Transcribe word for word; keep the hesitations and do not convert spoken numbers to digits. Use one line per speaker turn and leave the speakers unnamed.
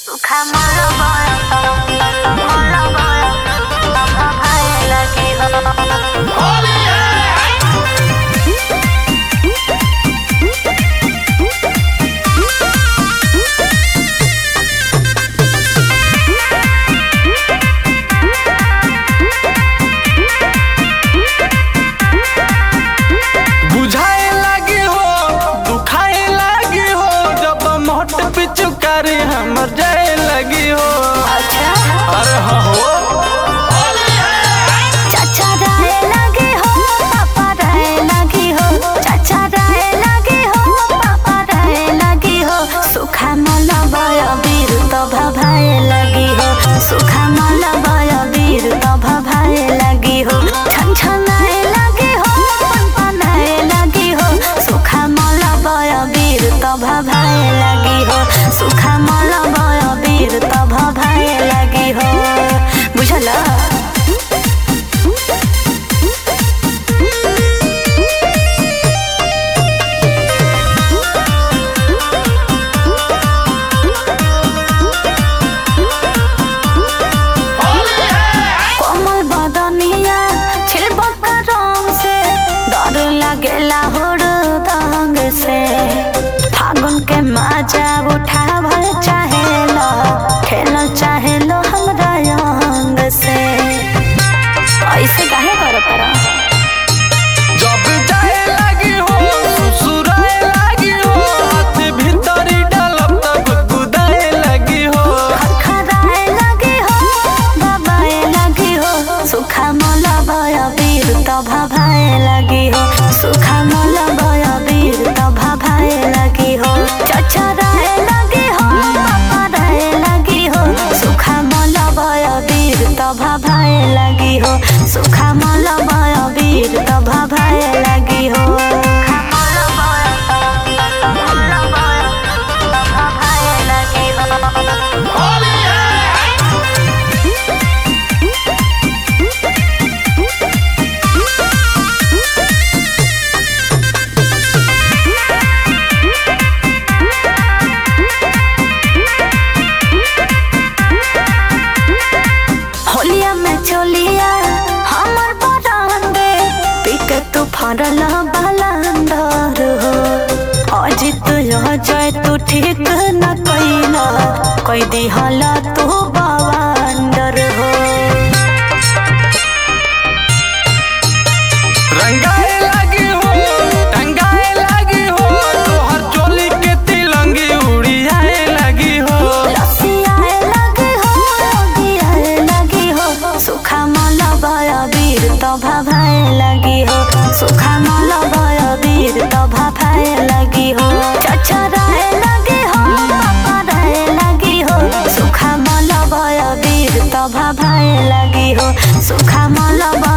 पिचुकारी हमर जाए लगी हो। अच्छा अरे हाँ हो
चाचा राय लगी हो, पापा राय लगी हो, चाचा राय लगी हो, पापा राय लगी हो, सुखा मला बय वीर तो भभाए लगी हो, सुखा मला बय वीर तो भभाए लगी हो, छन छनाए लगी हो, पनपनाए लगी हो, सुखा मला बय वीर तो भभाए लगी हो, सुखा मला बय वीर तो भभाए लगी हो। बुझला कोमल बदनिया छिलबक रंग से डर लगेला होड़ दंग से, फागुन के मजा उठावल चाहेला, खेलल चाहेलो हमरा अंग से, ऐसे काहे कर पड़ा
जब जाए लगी हो सुसुराए लगी हो, हाथ भीतरी डालब तब गुदाए लगी हो,
खराए लगी हो, बाबाए लगी हो, सुखा मला बय वीर तो भभाए लगी हो, सुखा मला बय वीर तो भभाए लगी हो, चाचा राय लगी हो, पापा राय लगी हो, सुखा मला बय वीर तो भभाए लगी हो, सुखा मला बय वीर तो भभाए लगी हो। होलिया में चोलिया हमर बरांडे पिक तू फरल बलंदर हो, अजित अजय तू ठीक न कैला, कई दिहला तू बवंडर हो।
रंगाए लगी हो टंगाए लगी हो, तोहर चोली के तिलंगी उड़ियाए लगी हो,
लसियाए लगी हो, लगियाए लगी हो, सुखा मला बय वीर तो भभाए लगी हो, सुखा मला बय वीर तो भभाए लगी हो, चाचा राय लगी हो, पापा राय लगी हो, सुखा मला बय वीर तो भभाए लगी हो, सुखा मला